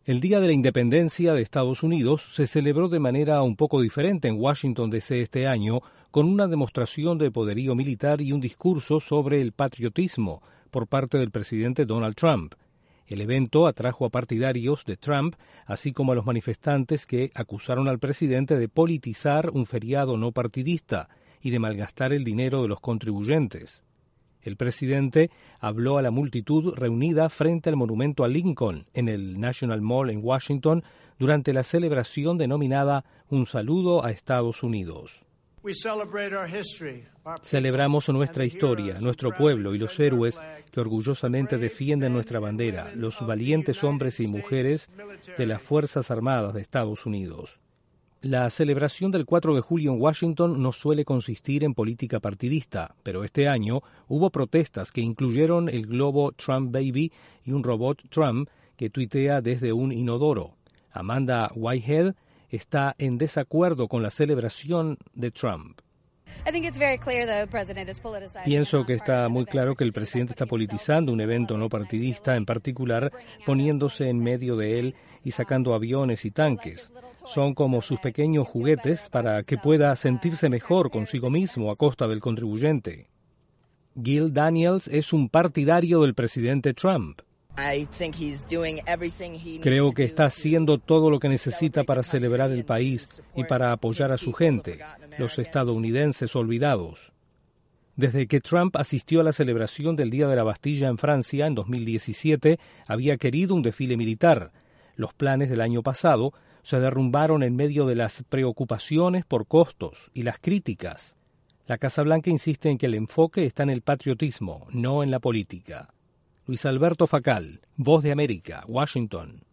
El Día de la Independencia de Estados Unidos se celebró de manera un poco diferente en Washington, D.C. este año, con una demostración de poderío militar y un discurso sobre el patriotismo por parte del presidente Donald Trump. El evento atrajo a partidarios de Trump, así como a los manifestantes que acusaron al presidente de politizar un feriado no partidista y de malgastar el dinero de los contribuyentes. El presidente habló a la multitud reunida frente al monumento a Lincoln en el National Mall en Washington durante la celebración denominada Un saludo a Estados Unidos. Celebramos nuestra historia, nuestro pueblo y los héroes que orgullosamente defienden nuestra bandera, los valientes hombres y mujeres de las Fuerzas Armadas de Estados Unidos. La celebración del 4 de julio en Washington no suele consistir en política partidista, pero este año hubo protestas que incluyeron el globo Trump Baby y un robot Trump que tuitea desde un inodoro. Amanda Whitehead está en desacuerdo con la celebración de Trump. Pienso que está muy claro que el presidente está politizando un evento no partidista, en particular poniéndose en medio de él y sacando aviones y tanques. Son como sus pequeños juguetes para que pueda sentirse mejor consigo mismo a costa del contribuyente. Gil Daniels es un partidario del presidente Trump. Creo que está haciendo todo lo que necesita para celebrar el país y para apoyar a su gente, los estadounidenses olvidados. Desde que Trump asistió a la celebración del Día de la Bastilla en Francia en 2017, había querido un desfile militar. Los planes del año pasado se derrumbaron en medio de las preocupaciones por costos y las críticas. La Casa Blanca insiste en que el enfoque está en el patriotismo, no en la política. Luis Alberto Facal, Voz de América, Washington.